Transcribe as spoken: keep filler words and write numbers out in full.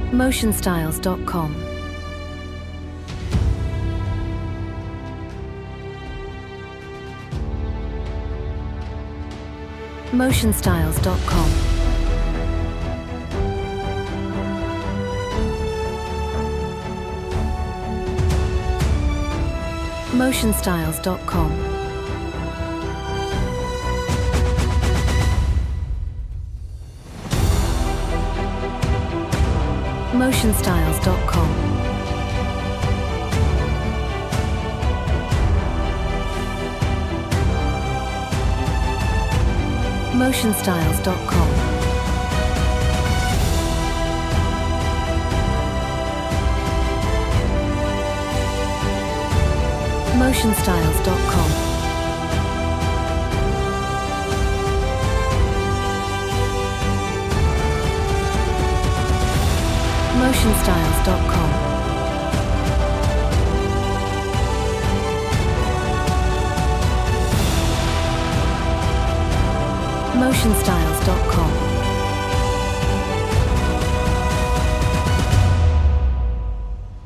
motion styles dot com. motion styles dot com. motion styles dot com. motion styles dot com. motion styles dot com. motion styles dot com. motion styles dot com. motion styles dot com.